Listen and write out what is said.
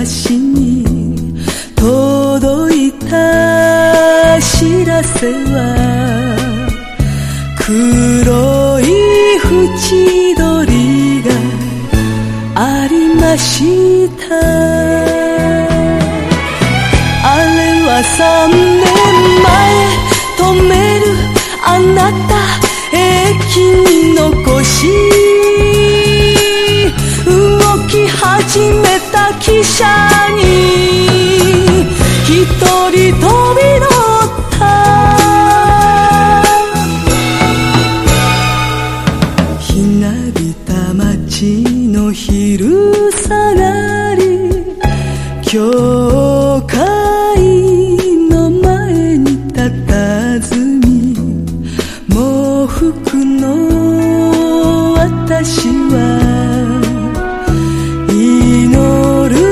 足に届いた知らせは黒い縁取りがありました。あれは3年前止めるあなた駅に残し動き始めた汽車に一人飛び乗ったひなびた街の昼下がり教会の前に佇み喪服の私は